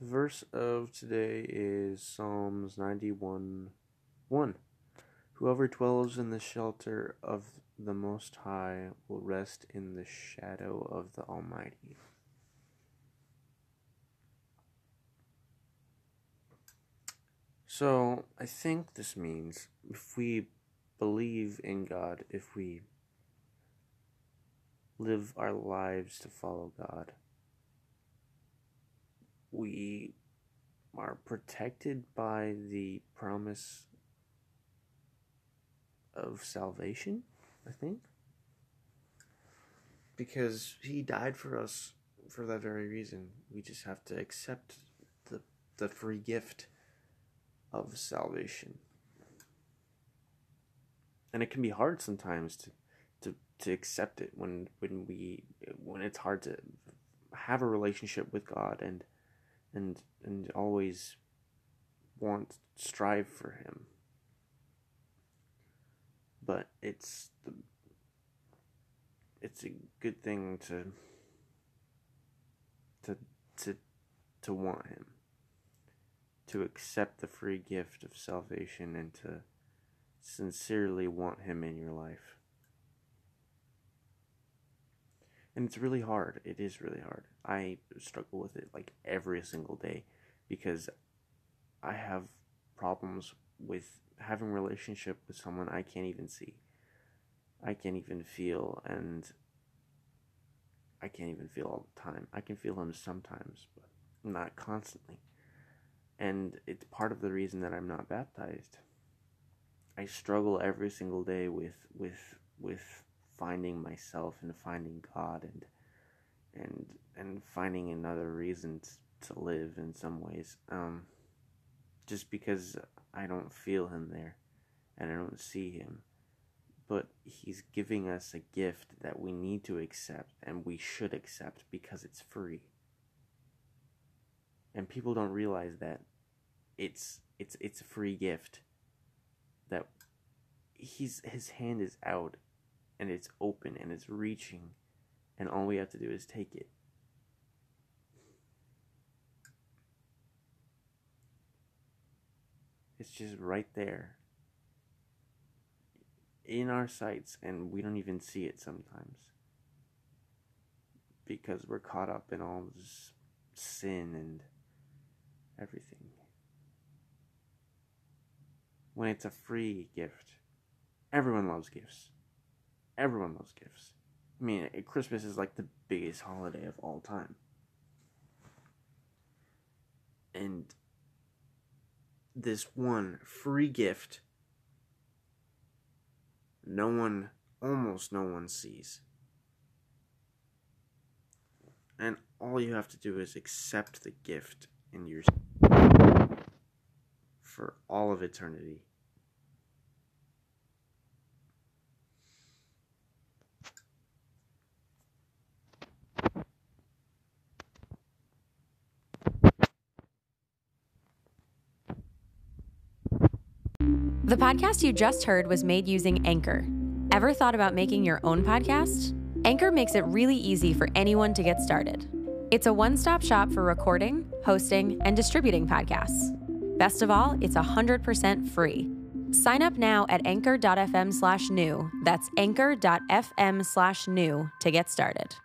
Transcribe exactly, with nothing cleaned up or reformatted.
The verse of today is Psalms ninety-one one. Whoever dwells in the shelter of the Most High will rest in the shadow of the Almighty. So, I think this means if we believe in God, if we live our lives to follow God, we are protected by the promise of salvation, I think. Because he died for us for that very reason. We just have to accept the the free gift of salvation. And it can be hard sometimes to to, to accept it when when we when it's hard to have a relationship with God and and and always want strive for him. But it's the it's a good thing to to to to want him, to accept the free gift of salvation, and to sincerely want him in your life. And it's really hard. It is really hard. I struggle with it like every single day because I have problems with having a relationship with someone I can't even see. I can't even feel, and I can't even feel all the time. I can feel him sometimes, but not constantly. And it's part of the reason that I'm not baptized. I struggle every single day with with with finding myself and finding God and and and finding another reason to live in some ways. Um, just because I don't feel him there and I don't see him. But he's giving us a gift that we need to accept and we should accept because it's free. And people don't realize that it's it's it's a free gift. That he's his hand is out and it's open and it's reaching, and all we have to do is take it. It's just right there in our sights, and we don't even see it sometimes because we're caught up in all this sin and everything. When it's a free gift, everyone loves gifts. Everyone loves gifts. I mean, Christmas is like the biggest holiday of all time. And this one free gift, no one, almost no one sees. And all you have to do is accept the gift in your for all of eternity. The podcast you just heard was made using Anchor. Ever thought about making your own podcast? Anchor makes it really easy for anyone to get started. It's a one-stop shop for recording, hosting, and distributing podcasts. Best of all, it's one hundred percent free. Sign up now at anchor.fm slash new. That's anchor.fm slash new to get started.